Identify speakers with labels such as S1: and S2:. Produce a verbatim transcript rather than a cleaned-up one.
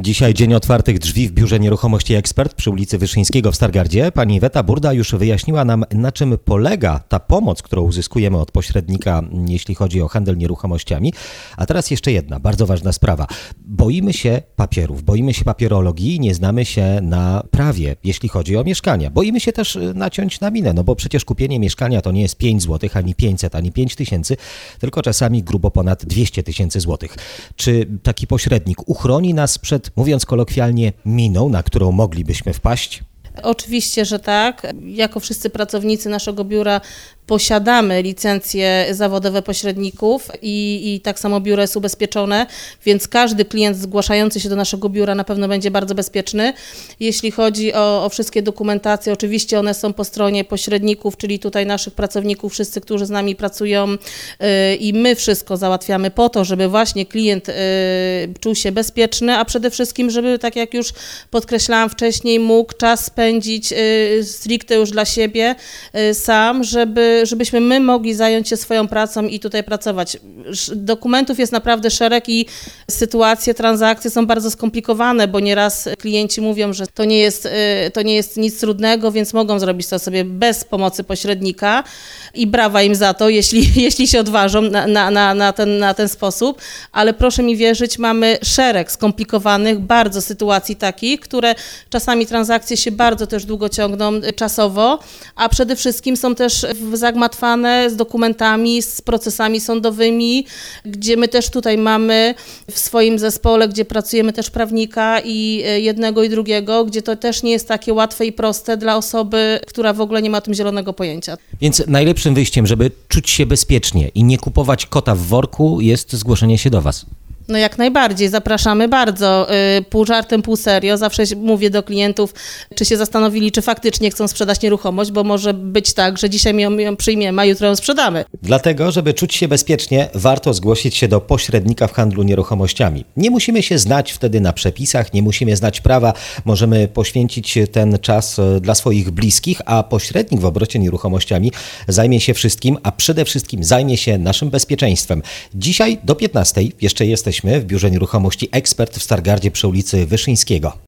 S1: Dzisiaj dzień otwartych drzwi w Biurze Nieruchomości Ekspert przy ulicy Wyszyńskiego w Stargardzie. Pani Weta Burda już wyjaśniła nam, na czym polega ta pomoc, którą uzyskujemy od pośrednika, jeśli chodzi o handel nieruchomościami. A teraz jeszcze jedna bardzo ważna sprawa. Boimy się papierów, boimy się papierologii, nie znamy się na prawie, jeśli chodzi o mieszkania. Boimy się też naciąć na minę, no bo przecież kupienie mieszkania to nie jest pięć złotych, ani pięćset, ani pięć tysięcy, tylko czasami grubo ponad dwieście tysięcy złotych. Czy taki pośrednik uchroni nas przed, mówiąc kolokwialnie, miną, na którą moglibyśmy wpaść?
S2: Oczywiście, że tak. Jako wszyscy pracownicy naszego biura posiadamy licencje zawodowe pośredników i, i tak samo biuro jest ubezpieczone, więc każdy klient zgłaszający się do naszego biura na pewno będzie bardzo bezpieczny. Jeśli chodzi o, o wszystkie dokumentacje, oczywiście one są po stronie pośredników, czyli tutaj naszych pracowników, wszyscy, którzy z nami pracują yy, i my wszystko załatwiamy po to, żeby właśnie klient yy, czuł się bezpieczny, a przede wszystkim, żeby, tak jak już podkreślałam wcześniej, mógł czas spędzić yy, stricte już dla siebie yy, sam, żeby żebyśmy my mogli zająć się swoją pracą i tutaj pracować. Dokumentów jest naprawdę szereg i sytuacje, transakcje są bardzo skomplikowane, bo nieraz klienci mówią, że to nie jest, to nie jest nic trudnego, więc mogą zrobić to sobie bez pomocy pośrednika i brawa im za to, jeśli, jeśli się odważą na, na, na, na, ten, na ten sposób, ale proszę mi wierzyć, mamy szereg skomplikowanych bardzo sytuacji takich, które czasami transakcje się bardzo też długo ciągną czasowo, a przede wszystkim są też w zagmatwane z dokumentami, z procesami sądowymi, gdzie my też tutaj mamy w swoim zespole, gdzie pracujemy też prawnika i jednego i drugiego, gdzie to też nie jest takie łatwe i proste dla osoby, która w ogóle nie ma o tym zielonego pojęcia.
S1: Więc najlepszym wyjściem, żeby czuć się bezpiecznie i nie kupować kota w worku, jest zgłoszenie się do Was.
S2: No jak najbardziej, zapraszamy bardzo. Pół żartem, pół serio. Zawsze mówię do klientów, czy się zastanowili, czy faktycznie chcą sprzedać nieruchomość, bo może być tak, że dzisiaj ją, ją przyjmiemy, a jutro ją sprzedamy.
S1: Dlatego, żeby czuć się bezpiecznie, warto zgłosić się do pośrednika w handlu nieruchomościami. Nie musimy się znać wtedy na przepisach, nie musimy znać prawa, możemy poświęcić ten czas dla swoich bliskich, a pośrednik w obrocie nieruchomościami zajmie się wszystkim, a przede wszystkim zajmie się naszym bezpieczeństwem. Dzisiaj do piętnastej jeszcze jesteśmy w Biurze Nieruchomości Ekspert w Stargardzie przy ulicy Wyszyńskiego.